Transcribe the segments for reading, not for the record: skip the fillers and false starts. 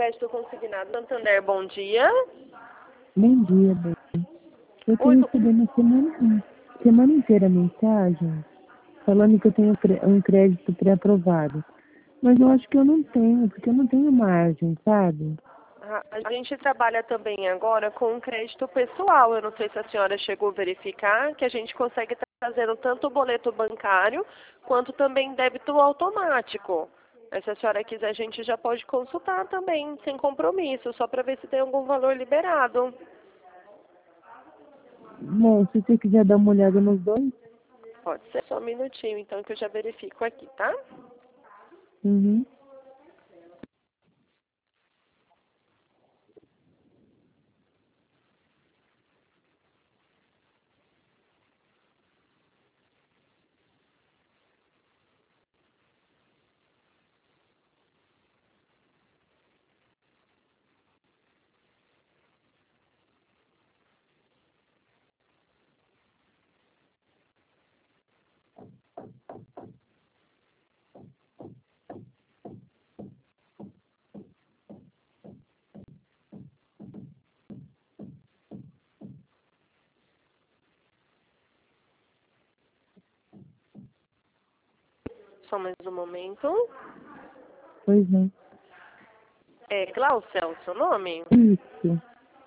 Crédito Consignado Santander, bom dia. Bom dia, bem. Eu estou Oi, recebendo semana inteira mensagem falando que eu tenho um crédito pré-aprovado. Mas eu acho que eu não tenho, porque eu não tenho margem, sabe? a gente trabalha também agora com um crédito pessoal. Eu não sei se a senhora chegou a verificar que a gente consegue estar fazendo tanto o boleto bancário quanto também débito automático. Mas se a senhora quiser, a gente já pode consultar também, sem compromisso, só para ver se tem algum valor liberado. Bom, se você quiser dar uma olhada nos dois. Pode ser só um minutinho, então, que eu já verifico aqui, tá? Uhum. Só mais um momento. Pois não. É Glaucia, é o seu nome? Isso.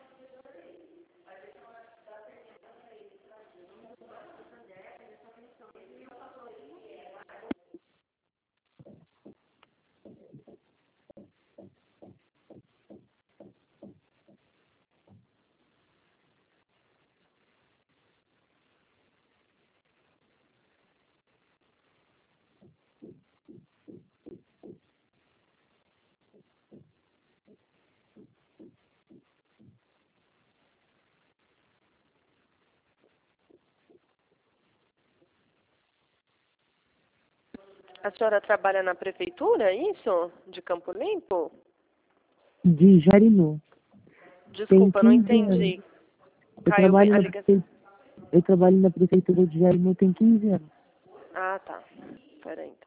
A senhora trabalha na prefeitura, é isso? De Campo Limpo? De Jarinu. Tenho Desculpa, não 15 anos. entendi. Eu Caiu trabalho a na, ligação. eu trabalho na prefeitura de Jarinu tem 15 anos. Ah, tá. Peraí, então.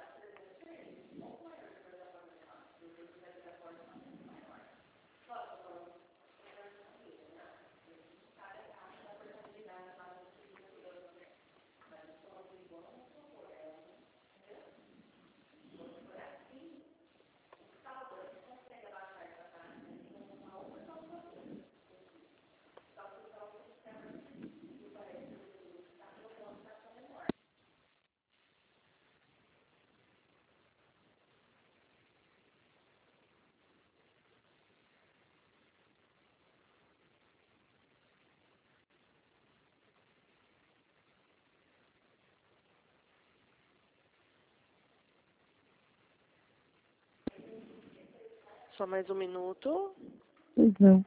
Só mais um minuto. Pois não.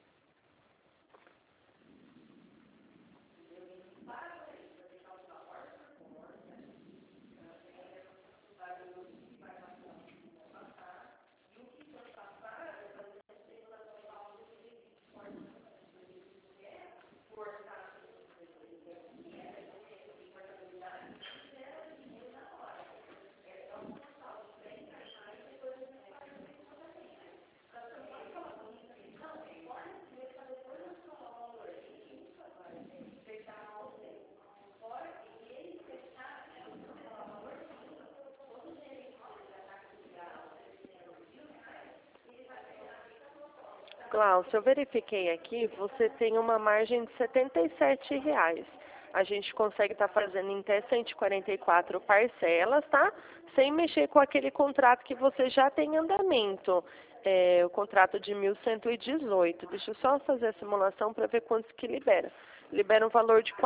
Glaucia, eu verifiquei aqui, você tem uma margem de R$ 77. A gente consegue estar fazendo em até 144 parcelas, tá? Sem mexer com aquele contrato que você já tem em andamento. É, o contrato de 1.118. Deixa eu só fazer a simulação para ver quantos que libera. Libera um valor de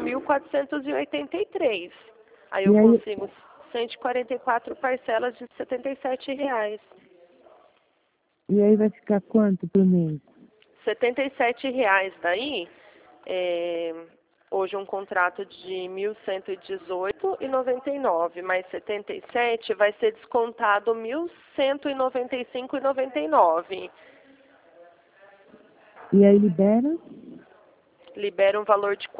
4.483. Aí eu E aí, consigo 144 parcelas de R$ 77. vai ficar quanto por mês? R$ 77 daí, hoje um contrato de 1.118,99, mais 77 vai ser descontado 1.195,99. E aí libera? Libera um valor de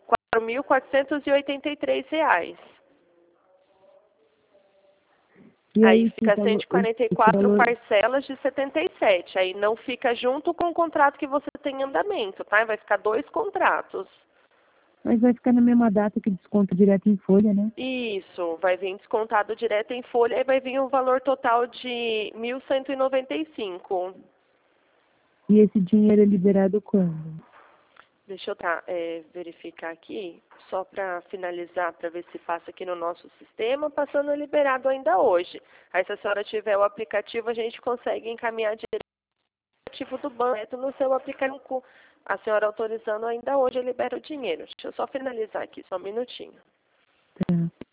4.483 reais. E Aí esse fica valor, esse 144 valor, parcelas de 77. Aí não fica junto com o contrato que você tem em andamento, tá? Vai ficar 2 contratos. mas vai ficar na mesma data que desconto direto em folha, né? Isso, vai vir descontado direto em folha e vai vir um valor total de 1.195. E esse dinheiro é liberado quando? Deixa eu verificar aqui, só para finalizar, para ver se passa aqui no nosso sistema, passando liberado ainda hoje. Aí se a senhora tiver o aplicativo, a gente consegue encaminhar direto o aplicativo do banco no seu aplicativo. A senhora autorizando ainda hoje, libera o dinheiro. Deixa eu só finalizar aqui, só um minutinho. Tá.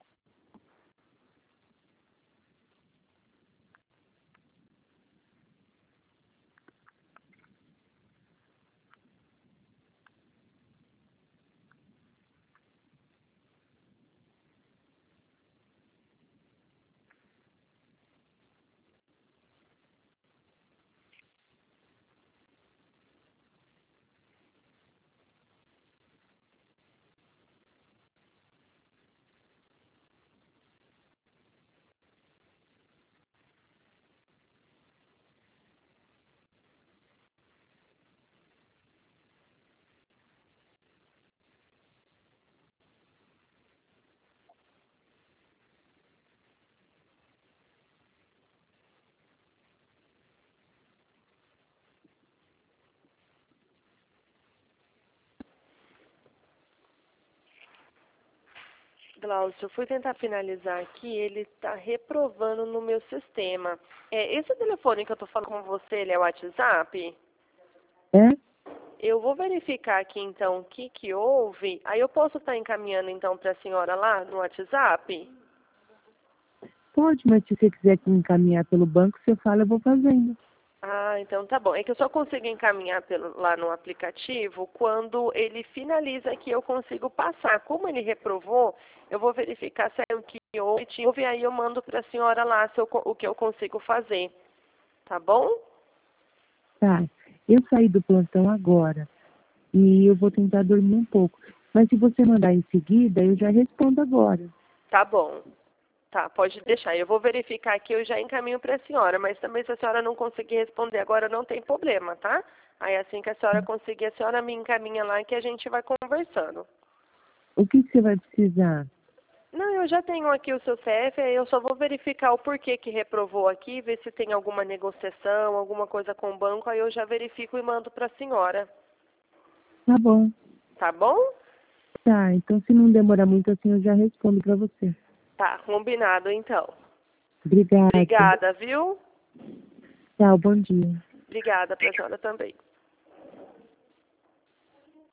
Glaucio, eu fui tentar finalizar aqui, ele está reprovando no meu sistema. Esse telefone que eu estou falando com você, ele é o WhatsApp? É? Eu vou verificar aqui então o que houve. Aí eu posso estar encaminhando então para a senhora lá no WhatsApp? Pode, mas se você quiser que encaminhar pelo banco, você fala, eu vou fazendo. Ah, então tá bom. É que eu só consigo encaminhar lá no aplicativo quando ele finaliza que eu consigo passar. Como ele reprovou, eu vou verificar se é o que houve e aí eu mando para a senhora lá o que eu consigo fazer. Tá bom? Tá. Eu saí do plantão agora e eu vou tentar dormir um pouco. Mas se você mandar em seguida, eu já respondo agora. Tá bom. Tá, pode deixar. Eu vou verificar aqui, eu já encaminho para a senhora, mas também se a senhora não conseguir responder agora, não tem problema, tá? Aí assim que a senhora conseguir, a senhora me encaminha lá que a gente vai conversando. O que você vai precisar? Não, eu já tenho aqui o seu CF, aí eu só vou verificar o porquê que reprovou aqui, ver se tem alguma negociação, alguma coisa com o banco, aí eu já verifico e mando para a senhora. Tá bom. Tá bom? Tá, então se não demorar muito assim, eu já respondo para você. Tá, combinado então. Obrigada. Obrigada, viu? Tchau, bom dia. Obrigada para a senhora também.